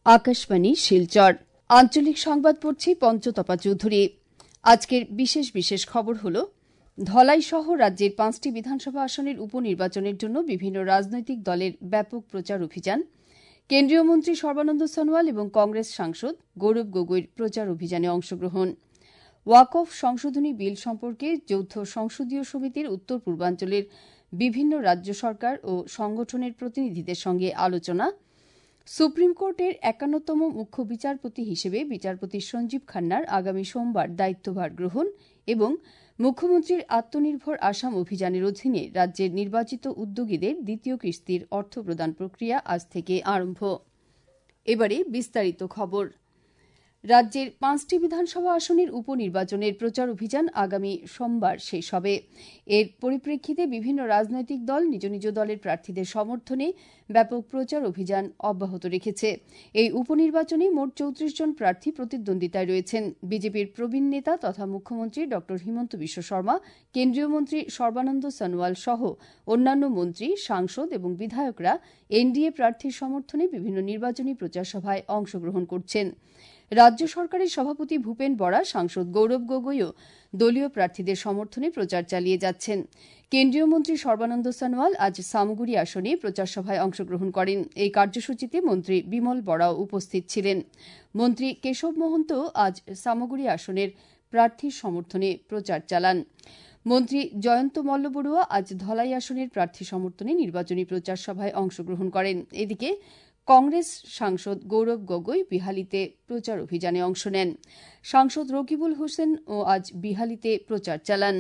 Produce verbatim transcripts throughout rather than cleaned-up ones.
আকাশবাণী শিলচর আঞ্চলিক সংবাদ পড়ছি পঞ্চতপা চৌধুরী। আজকের বিশেষ বিশেষ খবর হল ধলাই সহ রাজ্যের পাঁচটি বিধানসভা আসনের উপনির্বাচনের জন্য বিভিন্ন রাজনৈতিক দলের ব্যাপক প্রচার অভিযান, কেন্দ্রীয় মন্ত্রী সর্বানন্দ সোনোয়াল এবং কংগ্রেস সাংসদ গৌরব গগৈর প্রচার অভিযানে অংশগ্রহণ, ওয়াকফ সংশোধনী বিল সম্পর্কে যৌথ সংসদীয় সমিতির উত্তর পূর্বাঞ্চলের বিভিন্ন রাজ্য সরকার ও সংগঠনের প্রতিনিধিদের সঙ্গে আলোচনা, সুপ্রিম কোর্টের একান্নতম মুখ্য বিচারপতি হিসেবে বিচারপতি সঞ্জীব খান্নার আগামী সোমবার দায়িত্বভার গ্রহণ এবং মুখ্যমন্ত্রীর আত্মনির্ভর আসাম অভিযানের অধীনে রাজ্যের নির্বাচিত উদ্যোগীদের দ্বিতীয় কিস্তির অর্থ প্রদান প্রক্রিয়া আজ থেকে আরম্ভ। এবারে বিস্তারিত খবর। রাজ্যের পাঁচটি বিধানসভা আসনের উপনির্বাচনের প্রচার অভিযান আগামী সোমবার শেষ হবে। এর পরিপ্রেক্ষিতে বিভিন্ন রাজনৈতিক দল নিজ নিজ দলের প্রার্থীদের সমর্থনে ব্যাপক প্রচার অভিযান অব্যাহত রেখেছে। এই উপনির্বাচনে মোট চৌত্রিশ জন প্রার্থী প্রতিদ্বন্দ্বিতায় রয়েছেন। বিজেপির প্রবীণ নেতা তথা মুখ্যমন্ত্রী ড হিমন্ত বিশ্ব শর্মা, কেন্দ্রীয় মন্ত্রী সর্বানন্দ সোনোয়াল সহ অন্যান্য মন্ত্রী, সাংসদ এবং বিধায়করা এনডিএ প্রার্থীর সমর্থনে বিভিন্ন নির্বাচনী প্রচার সভায় অংশগ্রহণ করছেন। রাজ্য সরকারের সভাপতি ভূপেন বরা, সাংসদ গৌরব গগৈও দলীয় প্রার্থীদের সমর্থনে প্রচার চালিয়ে যাচ্ছেন। কেন্দ্রীয় মন্ত্রী সর্বানন্দ সোনোয়াল আজ সামগুড়ি আসনে প্রচার সভায় অংশগ্রহণ করেন। এই কার্যসূচিতে মন্ত্রী বিমল বরাও উপস্থিত ছিলেন। মন্ত্রী কেশব মহন্ত আজ সামগুড়ি আসনের প্রার্থীর সমর্থনে প্রচার চালান। মন্ত্রী জয়ন্ত মল্ল বড়ুয়া আজ ধলাই আসনের প্রার্থী সমর্থনে নির্বাচনী প্রচার সভায় অংশগ্রহণ করেন। এদিকে কংগ্রেস সাংসদ গৌরব গগৈ বিহালিতে প্রচার অভিযানে অংশ নেন। সাংসদ রকিবুল হোসেনও আজ বিহালিতে প্রচার চালান।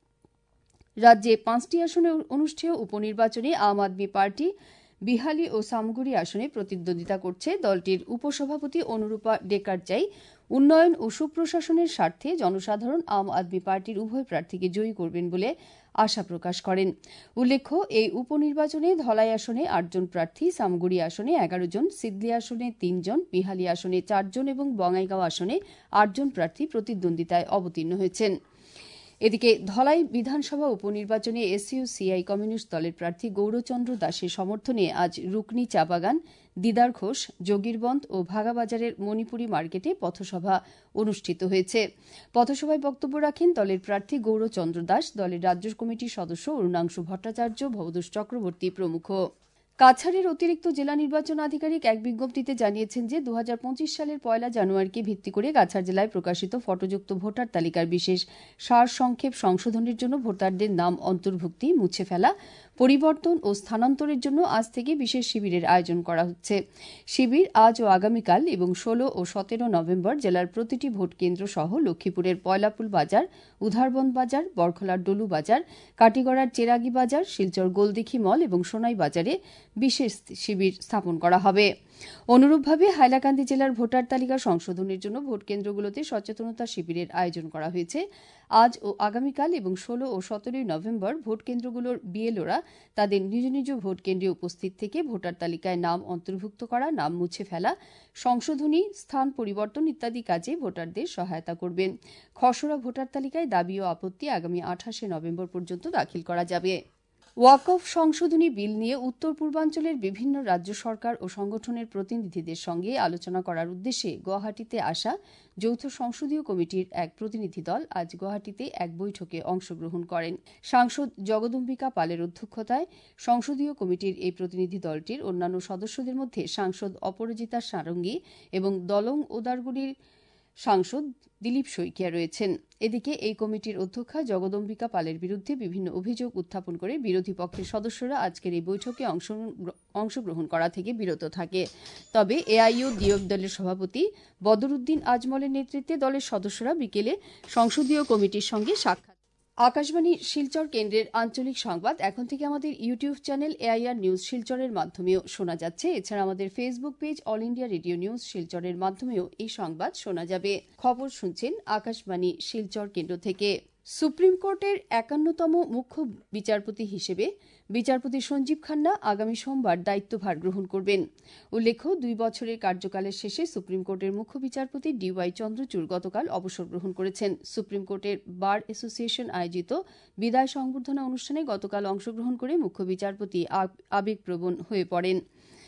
রাজ্যে পাঁচটি আসনে অনুষ্ঠেয় উপনির্বাচনে আম আদমি পার্টি বিহালি ও সামগুড়ি আসনে প্রতিদ্বন্দ্বিতা করছে। দলটির উপসভাপতি অনুরূপা ডেকারচাই উন্নয়ন ও সুপ্রশাসনের স্বার্থে জনসাধারণ আম আদমি পার্টির উভয় প্রার্থীকে জয়ী করবেন বলে আশা প্রকাশ করেন। উল্লেখ্য, এই উপনির্বাচনে ধলাই আসনে আটজন প্রার্থী, সামগুড়ি আসনে এগারো জন, সিদলি আসনে তিনজন, বিহালি আসনে চারজন এবং বঙ্গাইগাঁও আসনে আটজন প্রার্থী প্রতিদ্বন্দ্বিতায় অবতীর্ণ হয়েছেন। এদিকে ধলাই বিধানসভা উপনির্বাচনে এসইউসিআই কমিউনিস্ট দলের প্রার্থী গৌরচন্দ্র দাসের সমর্থনে আজ রুকনি চা বাগান, দিদার ঘোষ, যোগীরবন্দ ও ভাগাবাজারের মণিপুরি মার্কেটে পথসভা অনুষ্ঠিত হয়েছে। পথসভায় বক্তব্য রাখেন দলের প্রার্থী গৌরচন্দ্র দাস, দলের রাজ্য কমিটির সদস্য অরুণাংশু ভট্টাচার্য, ভবতোষ চক্রবর্তী প্রমুখ। কাছাড়ের অতিরিক্ত জেলা নির্বাচন আধিকারিক এক বিজ্ঞপ্তিতে জানিয়েছেন যে দু হাজার পঁচিশ সালের পয়লা জানুয়ারিকে ভিত্তি করে কাছাড় জেলায় প্রকাশিত ফটোযুক্ত ভোটার তালিকার বিশেষ সার সংক্ষেপ সংশোধনের জন্য ভোটারদের নাম অন্তর্ভুক্তি, মুছে ফেলা, পরিবর্তন ও স্থানান্তরের জন্য আজ থেকে বিশেষ শিবিরের আয়োজন করা হচ্ছে। শিবির আজ ও আগামীকাল এবং ষোলো ও সতেরো নভেম্বর জেলার প্রতিটি ভোট কেন্দ্র সহ লক্ষ্মীপুরের পয়লাপুল বাজার, উধারবন্দ বাজার, বরখলার ডলু বাজার, কাটিগড়ার চেরাগি বাজার, শিলচর গোলদিঘি মল এবং সোনাই বাজারে বিশেষ শিবির স্থাপন করা হবে। অনুরূপভাবে হাইলাকান্দি জেলার ভোটার তালিকা সংশোধনের জন্য ভোট কেন্দ্রগুলোতে সচেতনতা শিবিরের আয়োজন করা হয়েছে। আজ ও আগামীকাল এবং ষোলো ও সতেরোই নভেম্বর ভোট কেন্দ্রগুলোর বিএলওরা তাদের নিজ নিজ ভোট কেন্দ্রে উপস্থিত থেকে ভোটার তালিকায় নাম অন্তর্ভুক্ত করা, নাম মুছে ফেলা, সংশোধনী, স্থান পরিবর্তন ইত্যাদি কাজে ভোটারদের সহায়তা করবেন। খসড়া ভোটার তালিকায় দাবি ও আপত্তি আগামী আঠাশে নভেম্বর পর্যন্ত দাখিল করা যাবে। ওয়াকফ সংশোধনী বিল নিয়ে উত্তর পূর্বাঞ্চলের বিভিন্ন রাজ্য সরকার ও সংগঠনের প্রতিনিধিদের সঙ্গে আলোচনা করার উদ্দেশ্যে গুয়াহাটিতে আসা যৌথ সংসদীয় কমিটির এক প্রতিনিধি দল আজ গুয়াহাটিতে এক বৈঠকে অংশগ্রহণ করেন। সাংসদ জগদম্বিকা পালের অধ্যক্ষতায় সংসদীয় কমিটির এই প্রতিনিধি দলটির অন্যান্য সদস্যদের মধ্যে সাংসদ অপরাজিতা সারঙ্গী এবং দলং ওদালগুড়ির সাংসদ দিলীপ শইকিয়া রয়েছেন। এদিকে এই কমিটির অধ্যক্ষা জগদম্বিকা পালের বিরুদ্ধে বিভিন্ন অভিযোগ উত্থাপন করে বিরোধী পক্ষের সদস্যরা আজকের এই বৈঠকে অংশগ্রহণ করা থেকে বিরত থাকে। তবে এআইইউডিএফ দলের সভাপতি বদরুদ্দিন আজমলের নেতৃত্বে দলের সদস্যরা বিকেলে সংসদীয় কমিটির সঙ্গে সাক্ষাৎ। আকাশবাণী শিলচর কেন্দ্রের আঞ্চলিক সংবাদ এখন থেকে আমাদের ইউটিউব চ্যানেল এআইআর নিউজ শিলচরের মাধ্যমেও শোনা যাচ্ছে। এছাড়া আমাদের Facebook page all India radio news শিলচরের মাধ্যমেও এই সংবাদ শোনা যাবে। খবর শুনছেন আকাশবাণী শিলচর কেন্দ্র থেকে। সুপ্রিম কোর্টের একান্নতম মুখ্য বিচারপতি হিসেবে বিচারপতি সঞ্জীব খান্না আগামী সোমবার দায়িত্বভার গ্রহণ করবেন। উল্লেখ্য, দুই বছরের কার্যকালের শেষে সুপ্রিম কোর্টের মুখ্য বিচারপতি ডিওয়াই চন্দ্রচূড় গতকাল অবসর গ্রহণ করেছেন। সুপ্রিম কোর্টের বার অ্যাসোসিয়েশন আয়োজিত বিদায় সংবর্ধনা অনুষ্ঠানে গতকাল অংশগ্রহণ করে মুখ্য বিচারপতি আবেগপ্রবণ হয়ে পড়েন।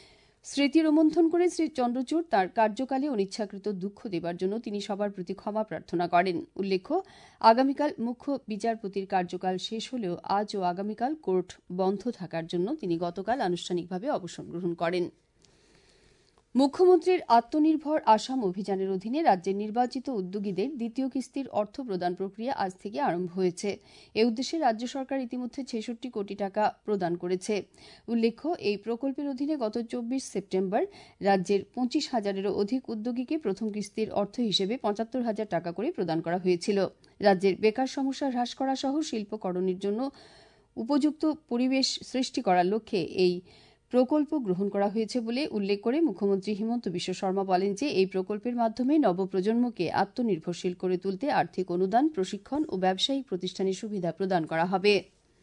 স্মৃতি রোমন্থন করে শ্রী চন্দ্রচূড় তাঁর কার্যকালে অনিচ্ছাকৃত দুঃখ দেবার জন্য তিনি সবার প্রতি ক্ষমা প্রার্থনা করেন। উল্লেখ্য, আগামীকাল মুখ্য বিচারপতির কার্যকাল শেষ হলেও আজ ও আগামীকাল কোর্ট বন্ধ থাকার জন্য তিনি গতকাল আনুষ্ঠানিকভাবে অবসর গ্রহণ করেন। মুখ্যমন্ত্রীর আত্মনির্ভর আসাম অভিযানের অধীনে রাজ্যের নির্বাচিত উদ্যোগীদের দ্বিতীয় কিস্তির অর্থ প্রদান প্রক্রিয়া আজ থেকে আরম্ভ হয়েছে। এ উদ্দেশ্যে রাজ্য সরকার ইতিমধ্যে ছেষট্টি কোটি টাকা প্রদান করেছে। উল্লেখ্য, এই প্রকল্পের অধীনে গত চব্বিশ সেপ্টেম্বর রাজ্যের পঁচিশ হাজারেরও অধিক উদ্যোগীকে প্রথম কিস্তির অর্থ হিসেবে পঁচাত্তর হাজার টাকা করে প্রদান করা হয়েছিল। রাজ্যের বেকার সমস্যা হ্রাস করা সহ শিল্পকরণের জন্য উপযুক্ত পরিবেশ সৃষ্টি করার লক্ষ্যে এই প্রকল্প গ্রহণ করা হয়েছে বলে উল্লেখ করে মুখ্যমন্ত্রী হিমন্ত বিশ্ব শর্মা বলেন যে এই প্রকল্পের মাধ্যমে নবপ্রজন্মকে আত্মনির্ভরশীল করে তুলতে আর্থিক অনুদান, প্রশিক্ষণ ও ব্যবসায়িক প্রতিষ্ঠানের সুবিধা প্রদান করা হবে।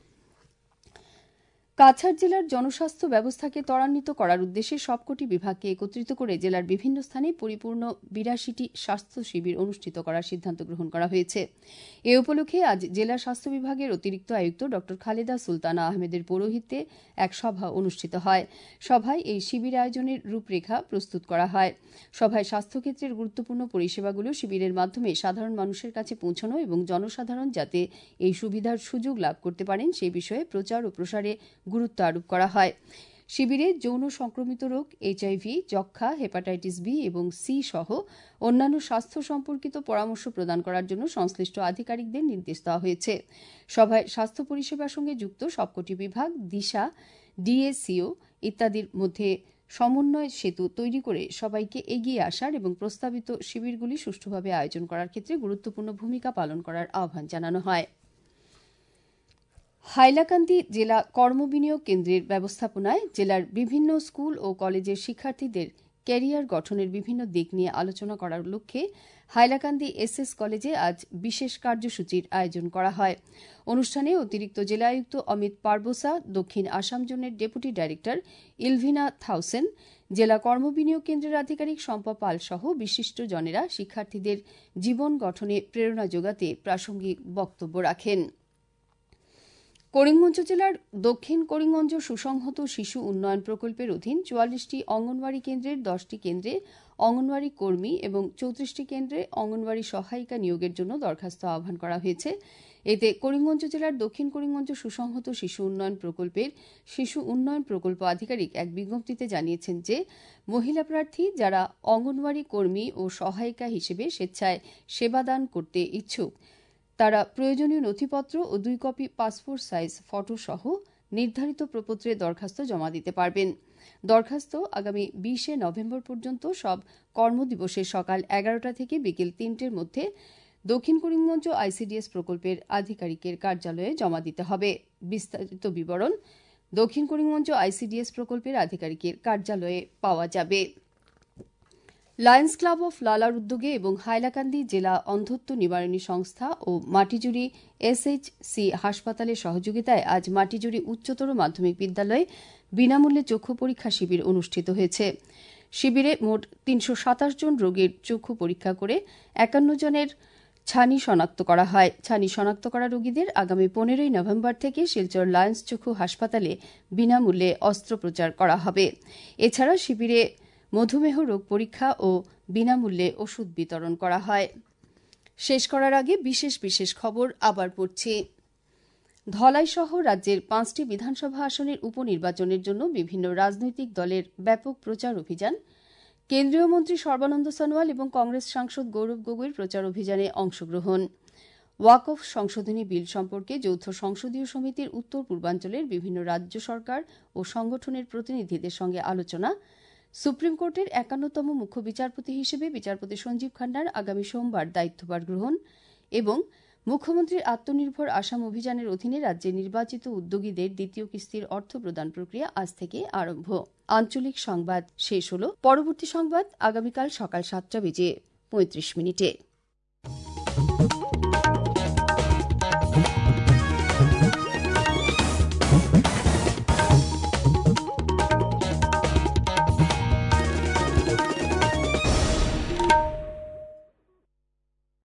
কাছাড় জেলার জনস্বাস্থ্য ব্যবস্থাকে ত্বরান্বিত করার উদ্দেশ্যে সবকটি বিভাগকে একত্রিত করে জেলার বিভিন্ন স্থানে পরিপূর্ণ বিরাশিটি স্বাস্থ্য শিবির অনুষ্ঠিত করার সিদ্ধান্ত গ্রহণ করা হয়েছে। এ উপলক্ষে আজ জেলা স্বাস্থ্য বিভাগের অতিরিক্ত আয়ুক্ত ড খালেদা সুলতানা আহমেদের পৌরোহিত্যে এক সভা অনুষ্ঠিত হয়। সভায় এই শিবির আয়োজনের রূপরেখা প্রস্তুত করা হয়। সভায় স্বাস্থ্যক্ষেত্রের গুরুত্বপূর্ণ পরিষেবাগুলো শিবিরের মাধ্যমে সাধারণ মানুষের কাছে পৌঁছানো এবং জনসাধারণ যাতে এই সুবিধার সুযোগ লাভ করতে পারেন সেই বিষয়ে প্রচার ও প্রসারে গুরুত্ব আরোপ করা হয়। শিবিরে যৌন সংক্রমিত রোগ, এইচআইভি, যক্ষ্মা, হেপাটাইটিস বি এবং সি সহ অন্যান্য স্বাস্থ্য সম্পর্কিত পরামর্শ প্রদান করার জন্য সংশ্লিষ্ট আধিকারিকদের নির্দেশ দেওয়া হয়েছে। সভায় স্বাস্থ্য পরিষেবার সঙ্গে যুক্ত সবকটি বিভাগ, দিশা, ডিএসিও ইত্যাদির মধ্যে সমন্বয় সেতু তৈরি করে সবাইকে এগিয়ে আসার এবং প্রস্তাবিত শিবিরগুলি সুষ্ঠুভাবে আয়োজন করার ক্ষেত্রে গুরুত্বপূর্ণ ভূমিকা পালন করার আহ্বান জানানো হয়। হাইলাকান্দি জেলা কর্মবিনিয়োগ কেন্দ্রের ব্যবস্থাপনায় জেলার বিভিন্ন স্কুল ও কলেজের শিক্ষার্থীদের ক্যারিয়ার গঠনের বিভিন্ন দিক নিয়ে আলোচনা করার লক্ষ্যে হাইলাকান্দি এসএস কলেজে আজ বিশেষ কার্যসূচির আয়োজন করা হয়। অনুষ্ঠানে অতিরিক্ত জেলা আয়ুক্ত অমিত পারবোসা, দক্ষিণ আসাম জোনের ডেপুটি ডাইরেক্টর ইলভিনা থাউসেন, জেলা কর্মবিনিয়োগ কেন্দ্রের আধিকারিক শম্পা পাল সহ বিশিষ্টজনেরা শিক্ষার্থীদের জীবন গঠনে প্রেরণা যোগাতে প্রাসঙ্গিক বক্তব্য রাখেন। করিমগঞ্জ জেলার দক্ষিণ করিমগঞ্জ সুসংহত শিশু উন্নয়ন প্রকল্পের অধীন চুয়াল্লিশটি অঙ্গনওয়াড়ি কেন্দ্রের দশটি কেন্দ্রে অঙ্গনওয়াড়ি কর্মী এবং চৌত্রিশটি কেন্দ্রে অঙ্গনওয়াড়ি সহায়িকা নিয়োগের জন্য দরখাস্ত আহ্বান করা হয়েছে। এতে করিমগঞ্জ জেলার দক্ষিণ করিমগঞ্জ সুসংহত শিশু উন্নয়ন প্রকল্পের শিশু উন্নয়ন প্রকল্প আধিকারিক এক বিজ্ঞপ্তিতে জানিয়েছেন যে মহিলা প্রার্থী যারা অঙ্গনওয়াড়ি কর্মী ও সহায়িকা হিসেবে স্বেচ্ছায় সেবাদান করতে ইচ্ছুক তারা প্রয়োজনীয় নথিপত্র ও দুই কপি পাসপোর্ট সাইজ ফটো সহ নির্ধারিত প্রপত্রে দরখাস্ত জমা দিতে পারবেন। দরখাস্ত আগামী বিশে নভেম্বর পর্যন্ত সব কর্মদিবসে সকাল এগারোটা থেকে বিকেল তিনটের মধ্যে দক্ষিণ করিমগঞ্জ আইসিডিএস প্রকল্পের আধিকারিকের কার্যালয়ে জমা দিতে হবে। বিস্তারিত বিবরণ দক্ষিণ করিমগঞ্জ আইসিডিএস প্রকল্পের আধিকারিকের কার্যালয়ে পাওয়া যাবে। লায়ন্স ক্লাব অফ লালার উদ্যোগে এবং হাইলাকান্দি জেলা অন্ধত্ব নিবারণী সংস্থা ও মাটিজুড়ি এসএইচসি হাসপাতালের সহযোগিতায় আজ মাটিজুড়ি উচ্চতর মাধ্যমিক বিদ্যালয়ে বিনামূল্যে চক্ষু পরীক্ষা শিবির অনুষ্ঠিত হয়েছে। শিবিরে মোট তিনশো সাতাশ জন রোগীর চক্ষু পরীক্ষা করে একান্ন জনের ছানি শনাক্ত করা হয়। ছানি শনাক্ত করা রোগীদের আগামী পনেরোই নভেম্বর থেকে শিলচর লায়ন্স চক্ষু হাসপাতালে বিনামূল্যে অস্ত্রোপচার করা হবে। এছাড়া শিবিরে মধুমেহ রোগ পরীক্ষা ও বিনামূল্যে ওষুধ বিতরণ করা হয়। শেষ করার আগে বিশেষ বিশেষ খবর আবার পড়ছি। ধলাই সহ রাজ্যের পাঁচটি বিধানসভা আসনের উপনির্বাচনের জন্য বিভিন্ন রাজনৈতিক দলের ব্যাপক প্রচার অভিযান। কেন্দ্রীয় মন্ত্রী সর্বানন্দ সোনোয়াল এবং কংগ্রেস সাংসদ গৌরব গগৈর প্রচার অভিযানে অংশগ্রহণ। ওয়াকফ সংশোধনী বিল সম্পর্কে যৌথ সংসদীয় সমিতির উত্তর পূর্বাঞ্চলের বিভিন্ন রাজ্য সরকার ও সংগঠনের প্রতিনিধিদের সঙ্গে আলোচনা। সুপ্রিম কোর্টের একান্নতম মুখ্য বিচারপতি হিসেবে বিচারপতি সঞ্জীব খান্নার আগামী সোমবার দায়িত্বভার গ্রহণ এবং মুখ্যমন্ত্রীর আত্মনির্ভর আসাম অভিযানের অধীনে রাজ্যের নির্বাচিত উদ্যোগীদের দ্বিতীয় কিস্তির অর্থ প্রদান প্রক্রিয়া আজ থেকে আরম্ভ। আঞ্চলিক সংবাদ শেষ হল। পরবর্তী সংবাদ আগামীকাল সকাল সাতটা বেজে পঁয়ত্রিশ মিনিটে।